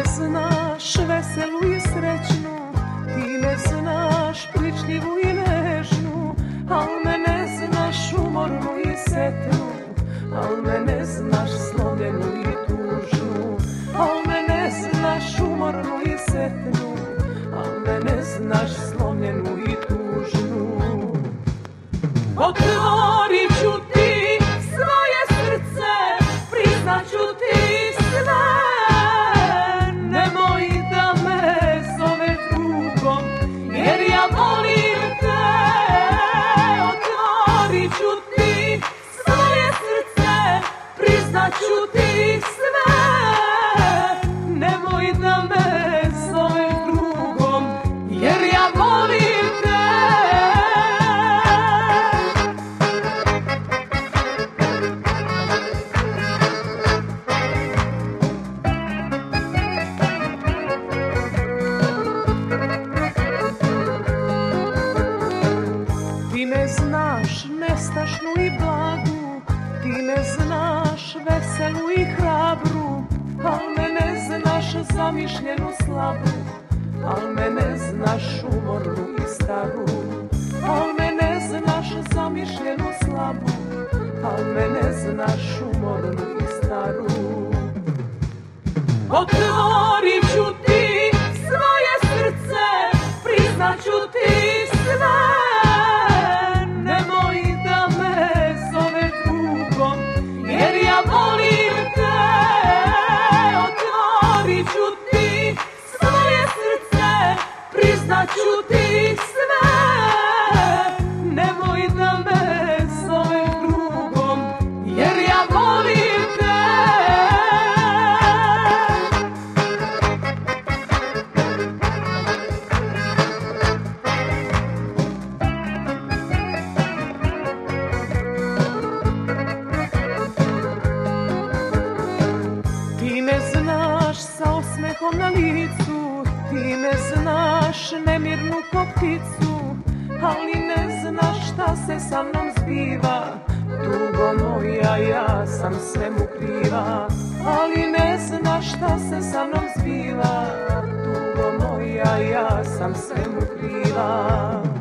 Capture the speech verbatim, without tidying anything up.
me znaš veselu i srećnu, ti me znaš pličljivu i nežnu, al me ne znaš umornu i setnu, al me ne znaš slomljenu i tužnu, al me ne znaš umornu i setnu, al me ne znaš slomljenu i tužnu. Otvorit ću ti svoje srce, priznaću ti sve, nemoj da me zove drugom, jer ja volim te. Otvorit ću ti svoje srce, priznaću ti sve, nemoj da me zove drugom, jer ja volim te. Ti me znaš nestašnu i blagu, ti me znaš veselu i hrabru, al me ne znaš zamišljenu slabu, al me ne znaš umornu i staru, al me ne znaš zamišljenu slabu, al me ne znaš umornu i staru. Otvorit ću ti svoje srce, priznaću ti sve, nemoj da me zove drugom, jer ja volim te. Otvorit ću ti svoje srce, priznaću ti sve, nemoj da me zove drugom, jer ja volim te. Ti me znaš sa osmehom na licu, ti me znaš nemirnu ko pticu, ali ne znaš šta se sa mnom zbiva. Tugo moja, ja sam svemu kriva, ali ne znaš šta se sa mnom zbiva. Tugo moja, ja sam svemu kriva.